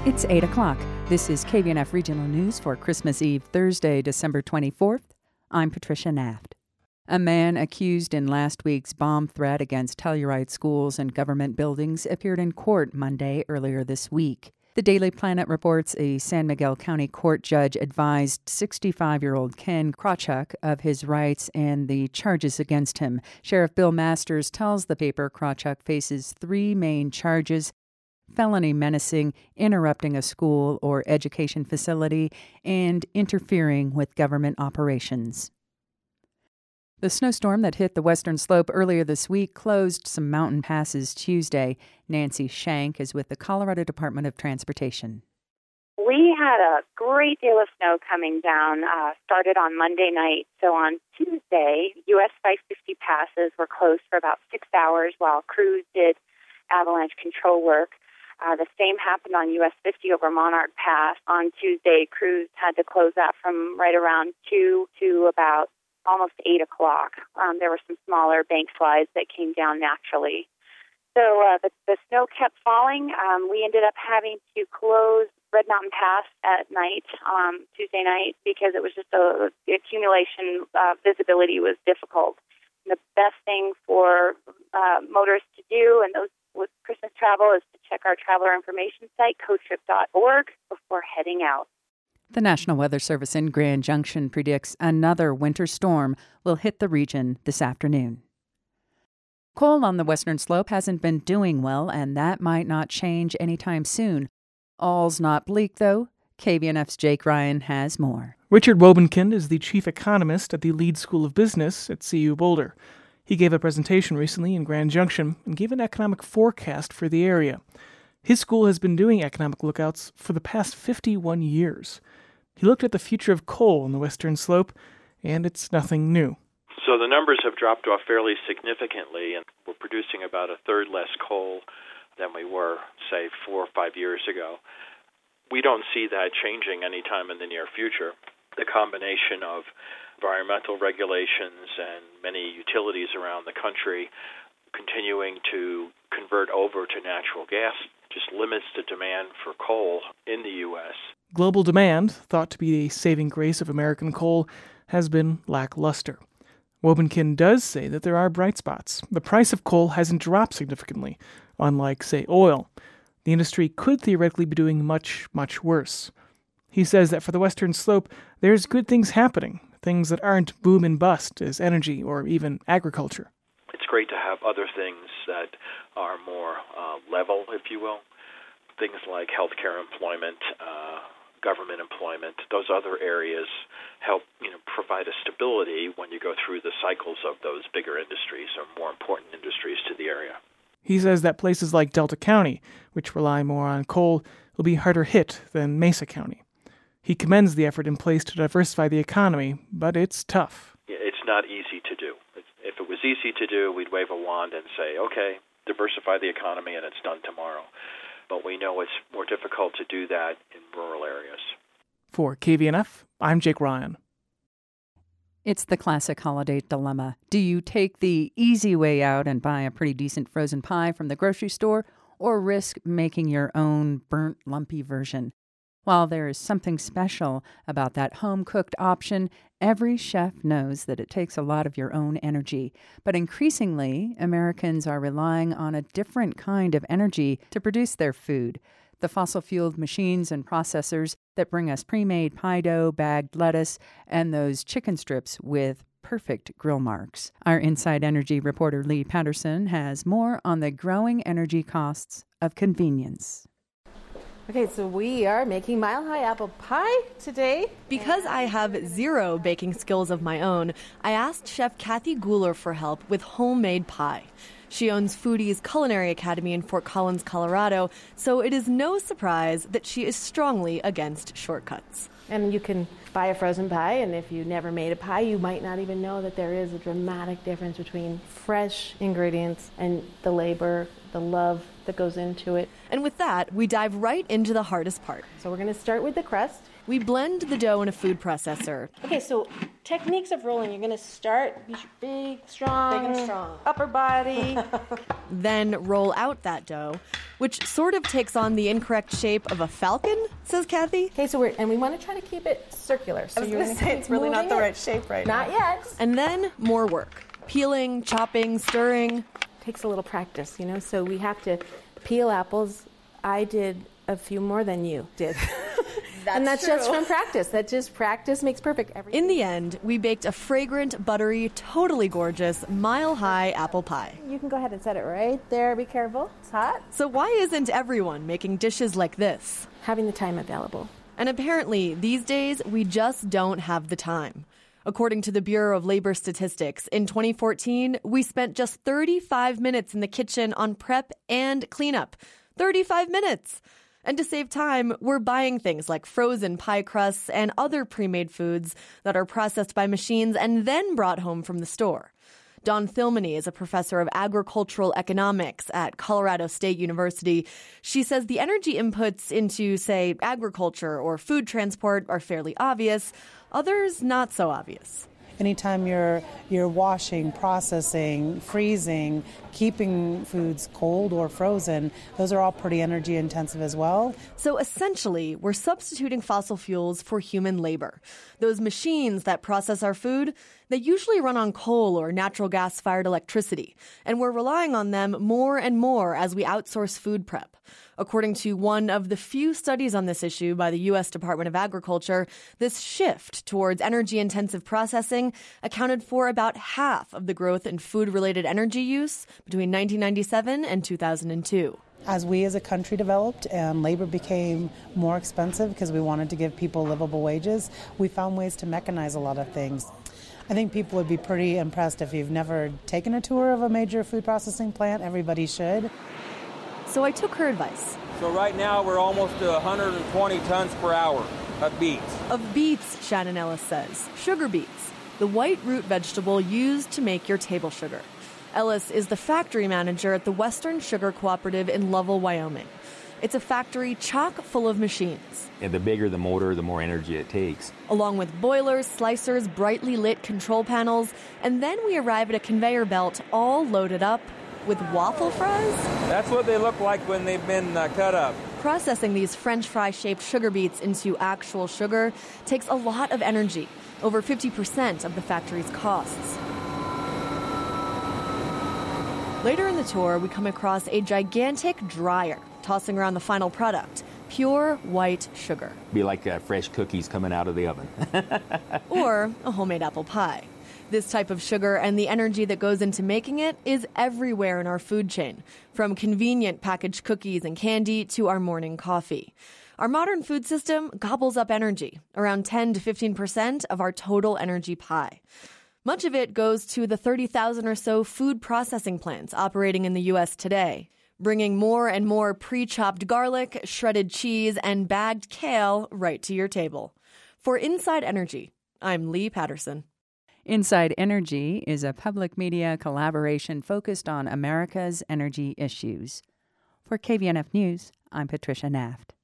It's 8 o'clock. This is KVNF Regional News for Christmas Eve, Thursday, December 24th. I'm Patricia Naft. A man accused in last week's bomb threat against Telluride schools and government buildings appeared in court Monday earlier this week. The Daily Planet reports a San Miguel County court judge advised 65-year-old Ken Krawchuk of his rights and the charges against him. Sheriff Bill Masters tells the paper Krawchuk faces three main charges: felony menacing, interrupting a school or education facility, and interfering with government operations. The snowstorm that hit the western slope earlier this week closed some mountain passes Tuesday. Nancy Shank is with the Colorado Department of Transportation. We had a great deal of snow coming down, started on Monday night. So on Tuesday, US 550 passes were closed for about 6 hours while crews did avalanche control work. The same happened on US 50 over Monarch Pass. On Tuesday, crews had to close that from right around 2 to about almost 8 o'clock. There were some smaller bank slides that came down naturally. So the snow kept falling. We ended up having to close Red Mountain Pass at night, Tuesday night, because it was just the accumulation visibility was difficult. And the best thing for motorists to do and those with Christmas travel is to check our traveler information site, cotrip.org, before heading out. The National Weather Service in Grand Junction predicts another winter storm will hit the region this afternoon. Coal on the western slope hasn't been doing well, and that might not change anytime soon. All's not bleak, though. KVNF's Jake Ryan has more. Richard Wobenkind is the chief economist at the Leeds School of Business at CU Boulder. He gave a presentation recently in Grand Junction and gave an economic forecast for the area. His school has been doing economic lookouts for the past 51 years. He looked at the future of coal on the western slope, and it's nothing new. So the numbers have dropped off fairly significantly, and we're producing about a third less coal than we were, say, 4 or 5 years ago. We don't see that changing anytime in the near future. The combination of environmental regulations and many utilities around the country continuing to convert over to natural gas just limits the demand for coal in the U.S. Global demand, thought to be a saving grace of American coal, has been lackluster. Wobenkind does say that there are bright spots. The price of coal hasn't dropped significantly, unlike, say, oil. The industry could theoretically be doing much, much worse. He says that for the western slope, there's good things happening, things that aren't boom and bust as energy or even agriculture. It's great to have other things that are more level, if you will. Things like healthcare employment, government employment, those other areas help provide a stability when you go through the cycles of those bigger industries or more important industries to the area. He says that places like Delta County, which rely more on coal, will be harder hit than Mesa County. He commends the effort in place to diversify the economy, but it's tough. It's not easy to do. If it was easy to do, we'd wave a wand and say, okay, diversify the economy and it's done tomorrow. But we know it's more difficult to do that in rural areas. For KVNF, I'm Jake Ryan. It's the classic holiday dilemma. Do you take the easy way out and buy a pretty decent frozen pie from the grocery store, or risk making your own burnt, lumpy version? While there is something special about that home-cooked option, every chef knows that it takes a lot of your own energy. But increasingly, Americans are relying on a different kind of energy to produce their food. The fossil-fueled machines and processors that bring us pre-made pie dough, bagged lettuce, and those chicken strips with perfect grill marks. Our Inside Energy reporter Lee Patterson has more on the growing energy costs of convenience. Okay, so we are making Mile High apple pie today. Because I have zero baking skills of my own, I asked Chef Kathy Guler for help with homemade pie. She owns Foodie's Culinary Academy in Fort Collins, Colorado, so it is no surprise that she is strongly against shortcuts. And you can buy a frozen pie, and if you never made a pie, you might not even know that there is a dramatic difference between fresh ingredients and the labor, the love that goes into it. And with that, we dive right into the hardest part. So we're going to start with the crust. We blend the dough in a food processor. Okay, so techniques of rolling. You're going to start big, strong, upper body. Then roll out that dough, which sort of takes on the incorrect shape of a falcon, says Kathy. Okay, so we want to try to keep it circular. So you're going to say it's really not the right shape right now. Not yet. And then more work. Peeling, chopping, stirring. Takes a little practice, so we have to peel apples. I did a few more than you did. That's true. Just from practice. Practice makes perfect. In the end, we baked a fragrant, buttery, totally gorgeous, mile-high apple pie. You can go ahead and set it right there. Be careful. It's hot. So why isn't everyone making dishes like this? Having the time available. And apparently, these days, we just don't have the time. According to the Bureau of Labor Statistics, in 2014, we spent just 35 minutes in the kitchen on prep and cleanup. 35 minutes! And to save time, we're buying things like frozen pie crusts and other pre-made foods that are processed by machines and then brought home from the store. Dawn Thilmany is a professor of agricultural economics at Colorado State University. She says the energy inputs into, say, agriculture or food transport are fairly obvious, others not so obvious. Anytime you're washing, processing, freezing, keeping foods cold or frozen, those are all pretty energy intensive as well. So essentially, we're substituting fossil fuels for human labor. Those machines that process our food, they usually run on coal or natural gas-fired electricity, and we're relying on them more and more as we outsource food prep. According to one of the few studies on this issue by the U.S. Department of Agriculture, this shift towards energy-intensive processing accounted for about half of the growth in food-related energy use between 1997 and 2002. As we as a country developed and labor became more expensive because we wanted to give people livable wages, we found ways to mechanize a lot of things. I think people would be pretty impressed if you've never taken a tour of a major food processing plant. Everybody should. So I took her advice. So right now we're almost to 120 tons per hour of beets. Of beets, Shannon Ellis says. Sugar beets, the white root vegetable used to make your table sugar. Ellis is the factory manager at the Western Sugar Cooperative in Lovell, Wyoming. It's a factory chock full of machines. And the bigger the motor, the more energy it takes. Along with boilers, slicers, brightly lit control panels, and then we arrive at a conveyor belt all loaded up with waffle fries? That's what they look like when they've been cut up. Processing these French fry-shaped sugar beets into actual sugar takes a lot of energy, over 50% of the factory's costs. Later in the tour, we come across a gigantic dryer tossing around the final product, pure white sugar. Be like fresh cookies coming out of the oven. Or a homemade apple pie. This type of sugar and the energy that goes into making it is everywhere in our food chain, from convenient packaged cookies and candy to our morning coffee. Our modern food system gobbles up energy, around 10 to 15% of our total energy pie. Much of it goes to the 30,000 or so food processing plants operating in the U.S. today, bringing more and more pre-chopped garlic, shredded cheese, and bagged kale right to your table. For Inside Energy, I'm Lee Patterson. Inside Energy is a public media collaboration focused on America's energy issues. For KVNF News, I'm Patricia Naft.